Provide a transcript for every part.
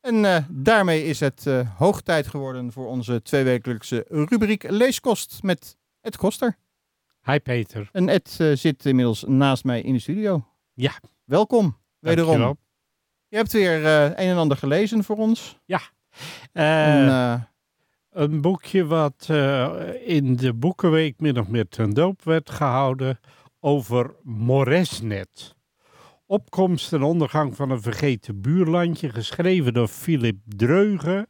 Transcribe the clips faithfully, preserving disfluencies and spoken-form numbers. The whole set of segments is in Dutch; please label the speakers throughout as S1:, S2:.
S1: En uh, daarmee is het uh, hoog tijd geworden voor onze tweewekelijkse rubriek Leeskost met Ed Koster.
S2: Hi Peter.
S1: En Ed uh, zit inmiddels naast mij in de studio.
S2: Ja.
S1: Welkom, wederom.
S2: Dankjewel.
S1: Je hebt weer uh, een en ander gelezen voor ons.
S2: Ja. Uh,
S1: en, uh,
S2: een boekje wat uh, in de Boekenweek min of meer ten doop werd gehouden over Moresnet. Opkomst en ondergang van een vergeten buurlandje, geschreven door Philip Dreugen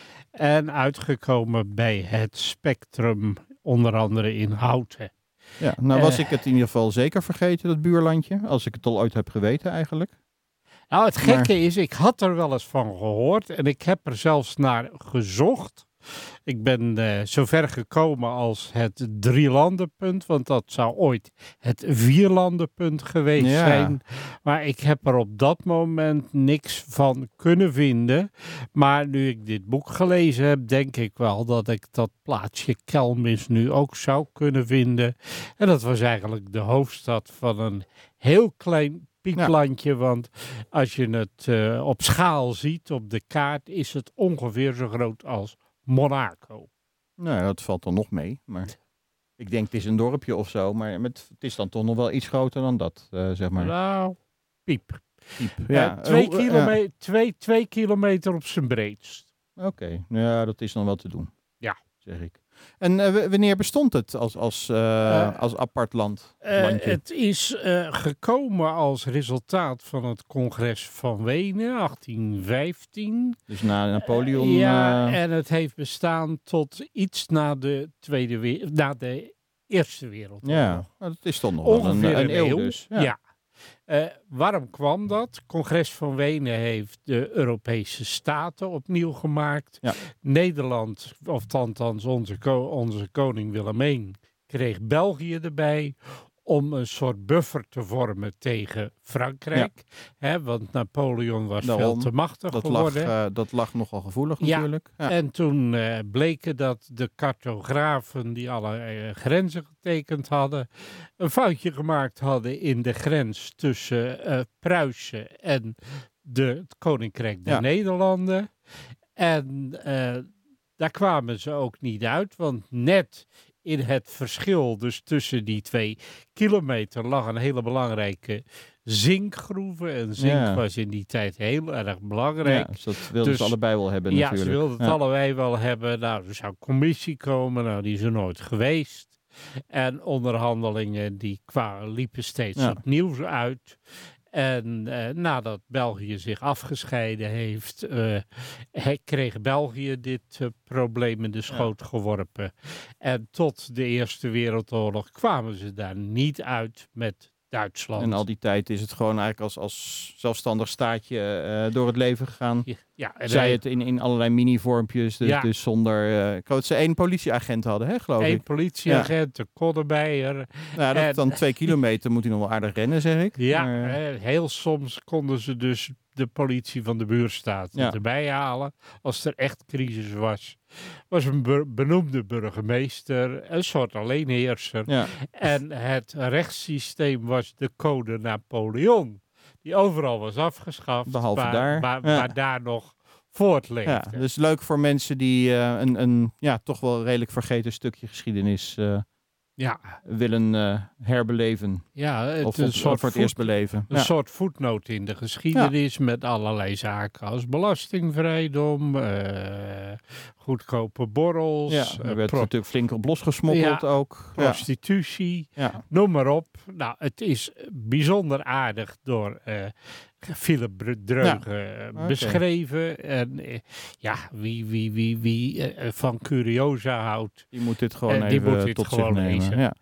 S2: en uitgekomen bij het Spectrum, onder andere in Houten.
S1: Ja, nou was
S2: uh,
S1: ik het in ieder geval zeker vergeten, dat buurlandje, als ik het al ooit heb geweten eigenlijk.
S2: Nou, het gekke
S1: maar...
S2: is, ik had er wel eens van gehoord en ik heb er zelfs naar gezocht. Ik ben uh, zover gekomen als het drielandenpunt, want dat zou ooit het vierlandenpunt geweest
S1: ja.
S2: zijn. Maar ik heb er op dat moment niks van kunnen vinden. Maar nu ik dit boek gelezen heb, denk ik wel dat ik dat plaatsje Kelmis nu ook zou kunnen vinden. En dat was eigenlijk de hoofdstad van een heel klein pieklandje, ja. Want als je het uh, op schaal ziet op de kaart, is het ongeveer zo groot als Monaco.
S1: Nou, dat valt dan nog mee, maar ik denk het is een dorpje of zo, maar met, het is dan toch nog wel iets groter dan dat, uh, zeg maar.
S2: Nou, piep.
S1: piep. Ja.
S2: Uh, twee,
S1: uh,
S2: kilome-
S1: uh,
S2: twee, twee kilometer op zijn breedst.
S1: Oké, okay. Ja, dat is dan wel te doen.
S2: Ja.
S1: Zeg ik. En uh, w- wanneer bestond het als, als, uh, uh, als apart land?
S2: Uh, het is uh, gekomen als resultaat van het congres van Wenen, achttien vijftien.
S1: Dus na Napoleon?
S2: Uh, ja,
S1: uh...
S2: en het heeft bestaan tot iets na de, tweede we- na de Eerste Wereldoorlog.
S1: Ja, dat is toch nog
S2: ongeveer
S1: wel een,
S2: een,
S1: een
S2: eeuw.
S1: eeuw dus. Ja.
S2: ja. Uh, waarom kwam dat? Het congres van Wenen heeft de Europese staten opnieuw gemaakt.
S1: Ja.
S2: Nederland, of althans onze, ko- onze koning Willemijn, kreeg België erbij om een soort buffer te vormen tegen Frankrijk. Ja. Hè, want Napoleon was
S1: Daarom,
S2: veel te machtig
S1: dat
S2: geworden.
S1: Lag, uh, dat lag nogal gevoelig
S2: ja.
S1: natuurlijk. Ja.
S2: En toen uh, bleken dat de cartografen die alle uh, grenzen getekend hadden, een foutje gemaakt hadden in de grens tussen uh, Pruisen en de, het Koninkrijk der ja. Nederlanden. En uh, daar kwamen ze ook niet uit, want net in het verschil dus tussen die twee kilometer lag een hele belangrijke zinkgroeven. En zink ja. was in die tijd heel erg belangrijk.
S1: Ja, dus dat wilden
S2: dus,
S1: ze allebei wel hebben
S2: ja,
S1: natuurlijk.
S2: Ja, ze wilden het
S1: ja.
S2: allebei wel hebben. Nou, er zou een commissie komen. Nou, die is er nooit geweest. En onderhandelingen die kwamen, liepen steeds ja. opnieuw uit. En uh, nadat België zich afgescheiden heeft, uh, kreeg België dit uh, probleem in de schoot ja. geworpen. En tot de Eerste Wereldoorlog kwamen ze daar niet uit met Duitsland.
S1: En al die tijd is het gewoon eigenlijk als, als zelfstandig staatje uh, door het leven gegaan. Ja,
S2: ja,
S1: zij hij... het in, in allerlei mini-vormpjes, dus, ja. dus zonder... Uh, ik geloof dat ze één politieagent hadden, hè, geloof
S2: Eén
S1: ik.
S2: Eén politieagent, ja. de Koddebeier.
S1: Nou, dat en... dan twee kilometer moet hij nog wel aardig rennen, zeg ik.
S2: Ja,
S1: maar...
S2: heel soms konden ze dus de politie van de buurstaat ja. erbij halen als er echt crisis was. Was een be- benoemde burgemeester, een soort alleenheerser.
S1: Ja.
S2: En het rechtssysteem was de code Napoleon, die overal was afgeschaft,
S1: behalve
S2: maar,
S1: daar.
S2: Maar,
S1: ja.
S2: maar daar nog voortleefde.
S1: Ja, dus leuk voor mensen die uh, een, een ja, toch wel redelijk vergeten stukje geschiedenis uh,
S2: ja.
S1: willen uh, herbeleven.
S2: Ja, het
S1: of
S2: een
S1: of
S2: soort
S1: voor het
S2: voet,
S1: eerst beleven.
S2: Een
S1: ja.
S2: soort voetnoot in de geschiedenis ja. met allerlei zaken als belastingvrijdom, uh, goedkope borrels.
S1: Ja, er
S2: uh,
S1: werd
S2: pro-
S1: natuurlijk flink op losgesmokkeld
S2: ja,
S1: ook.
S2: Prostitutie,
S1: ja.
S2: noem maar op. Nou, het is bijzonder aardig door uh, Philip Dreugen ja. okay. beschreven. En uh, ja, wie, wie, wie, wie uh, van curiosa houdt,
S1: die moet dit gewoon
S2: uh,
S1: even
S2: moet dit
S1: tot
S2: gewoon
S1: zich nemen.
S2: lezen.
S1: Ja.